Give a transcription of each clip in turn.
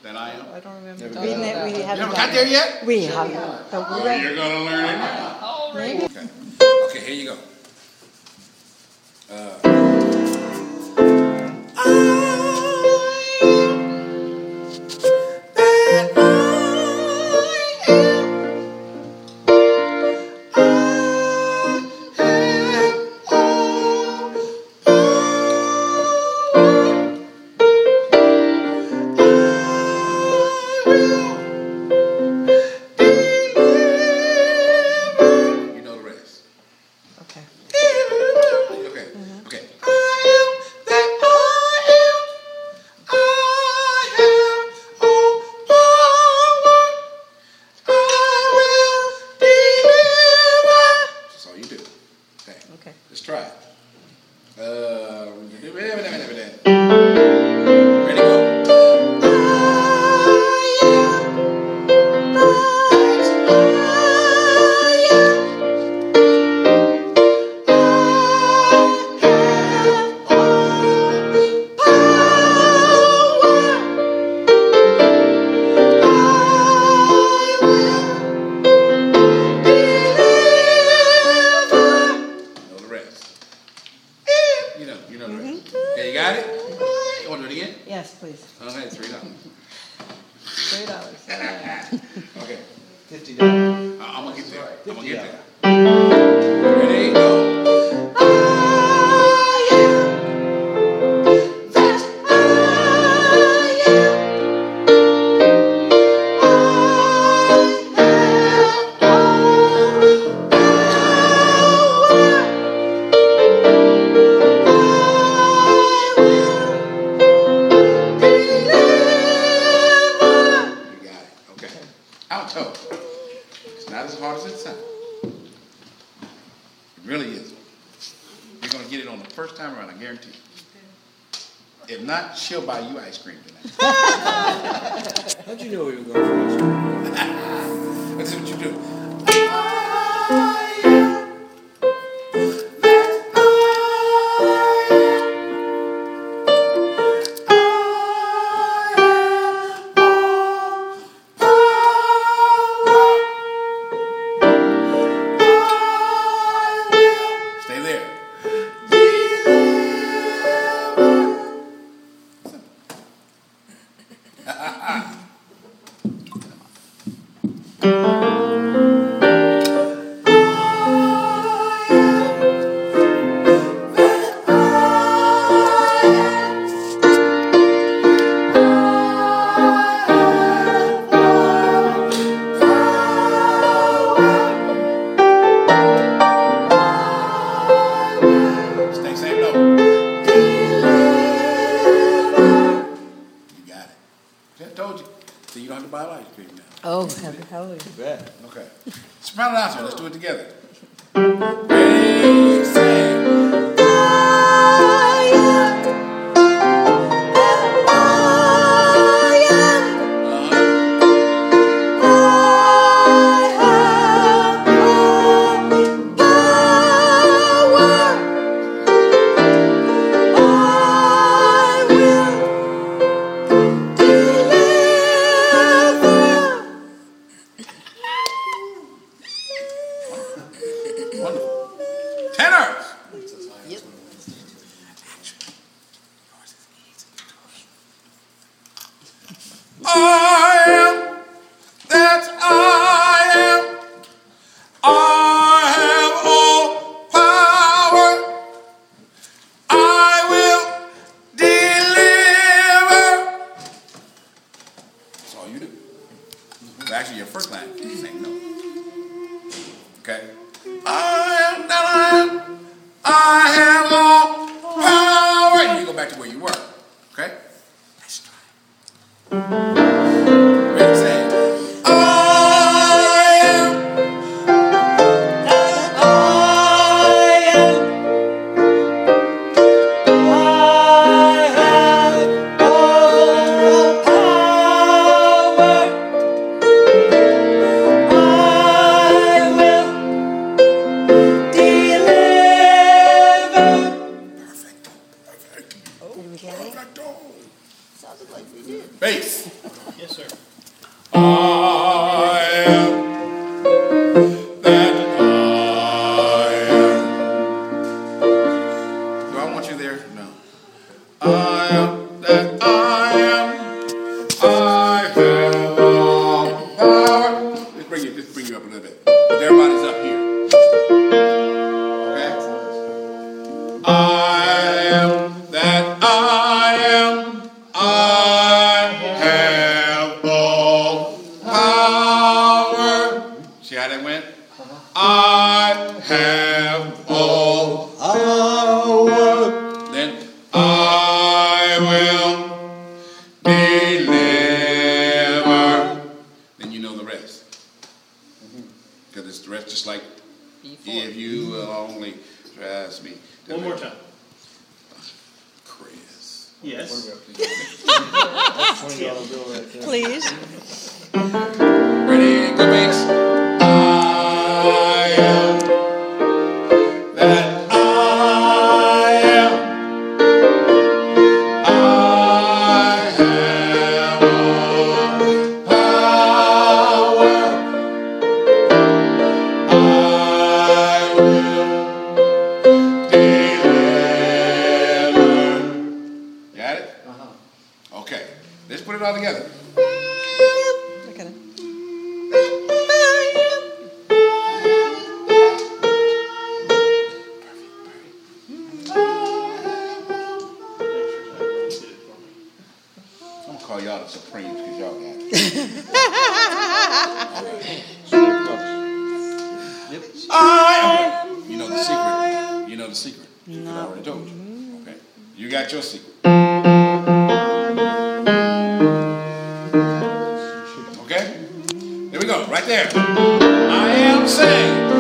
That I am. I don't remember. You haven't haven't got there yet? We haven't. Oh, you're gonna learn it now. Maybe. Okay. Okay, here you go. Let's try it. Ready, go. You know the rest. Okay, you got it? You want to do it again? Yes, please. Okay, $3. $3. Okay. $50. I'm going to get there. I'm going to get there. Ready, go. Alto. It's not as hard as it sounds. It really is. You're going to get it on the first time around, I guarantee you. If not, she'll buy you ice cream tonight. How'd you know we were going for ice cream? That's what you do. Stay there. Stay same note. You got it. I told you. So you don't have to buy ice cream now. Oh, hallelujah. Bet. Okay. Soprano and alto. Let's do it together. Ready, sing. Wonderful. Tenors. Yep. I am that I am. I have all power. I will deliver. That's all you do. Actually, your first line is the same note. Okay. I am that I am. I have all power. And you go back to where you were. Okay? Let's try it. Ready, say it. I am. Did we get it? Perfecto. So sounded like we did. Bass. Yes, sir. I am that I am. Do I want you there? No. I am that I am. I have all power. Just bring you up a little bit. But everybody's up here. Okay? I am that I am. I have all power. See how that went? I have all power. Then I will deliver. Then you know the rest. Because it's the rest just like if you will only trust me. One more time. Chris. Yes. That's $20 bill right there. Please. Ready? Good bass. I am that I am. I have all power. I will deliver. Got it? Okay. Let's put it all together. Look at it. I'm gonna call y'all the Supremes because y'all got it. You know the secret. You know the secret. No. I already told you. Okay. You got your secret. Okay? There we go. Right there. I am saying.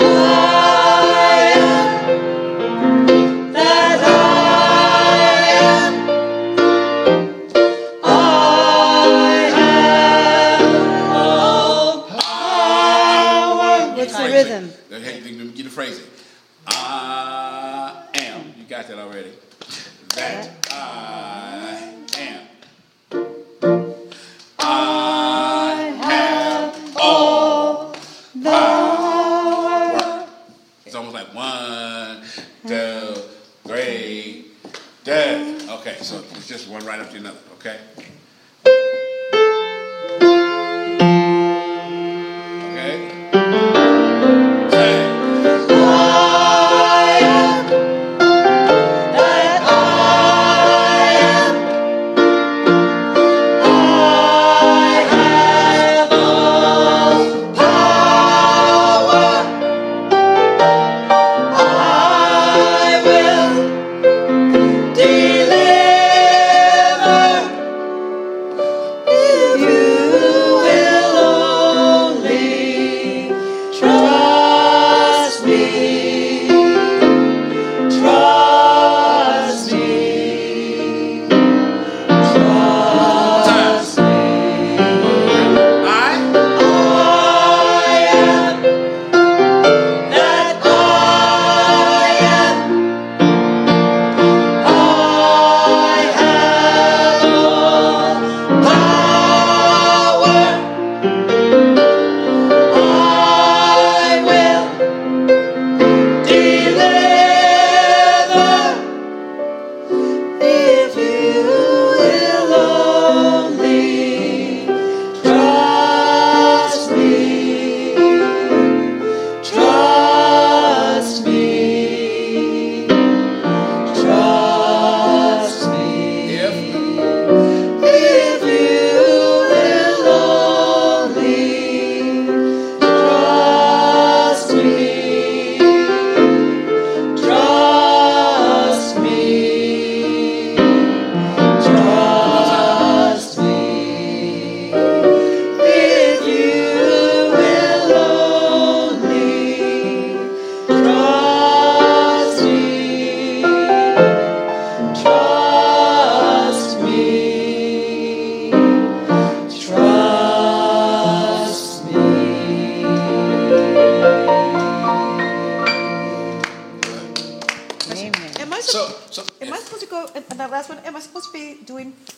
What's the rhythm? Get the phrasing. I am. You got that already. That I am. I have all power. It's almost like 1, 2, 3, dead. Okay, so it's just one right after another. Okay.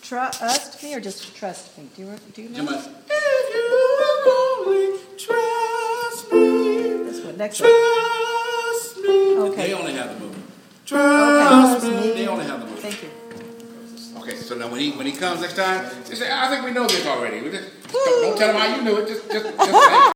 trust me or just trust me? Do you know? If you only trust me. This one, next one. Trust me. Okay. They only have the movie. Trust Okay. me. They only have the movie. Thank you. Okay, so now when he comes next time, just say, I think we know this already. Don't tell him how you knew it. Just say it.